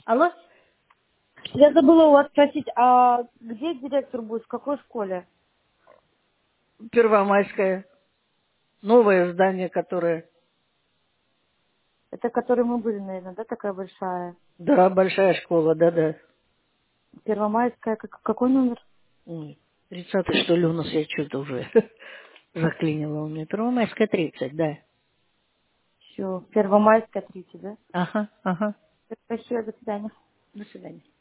Алло? Я забыла у вас спросить, а где директор будет, в какой школе? Первомайское. Новое здание, которое... Это который мы были, наверное, да, такая большая? Да, большая школа, да-да. Первомайская, какой номер? Ой, 30-й, что ли, у нас, я что-то уже заклинила у меня. Первомайская 30, да. Все, Первомайская, 30, да? Ага, ага. Спасибо, до свидания. До свидания.